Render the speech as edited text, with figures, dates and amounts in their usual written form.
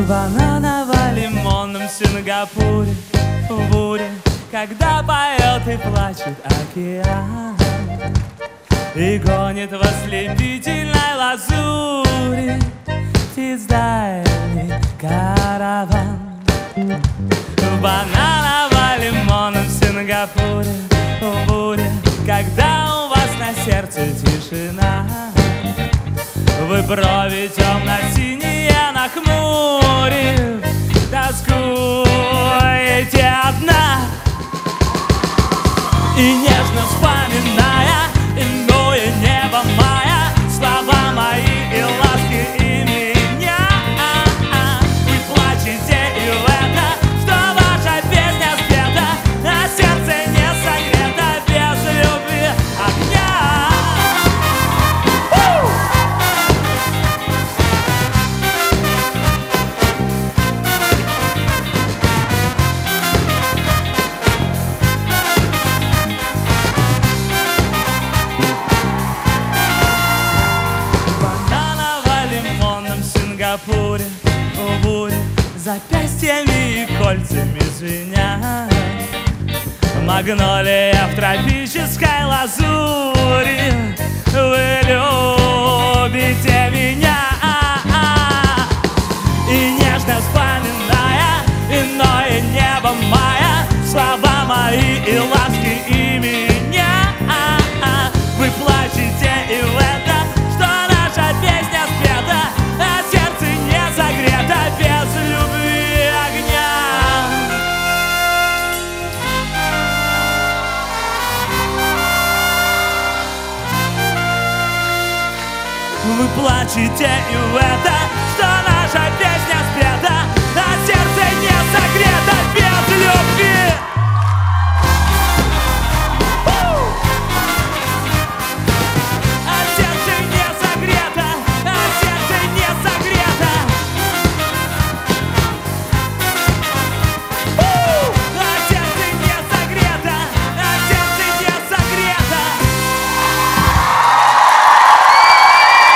В бананово-лимонном Сингапуре буря, когда поет и плачет океан, и гонит в ослепительной лазури птиц дальний караван. В бананово-лимонном Сингапуре буря, когда у вас на сердце тишина, вы брови темно-синие нахмурив, тоскуете одна. И нежно вспоминая иное небо мая, слова мои и ласки и меня, вы плачете и в это, что ваша песня спета, а сердце не согрето без любви огня. Сингапуре буря, запястьями и кольцами звеня, магнолия в тропической лазури, вы любите меня. И нежно вспоминая иное небо мая, слова мои и ласки и меня, вы плачете и в это, что наша песня спета, а сердце не согрето без любви огня. Вы плачете и в это,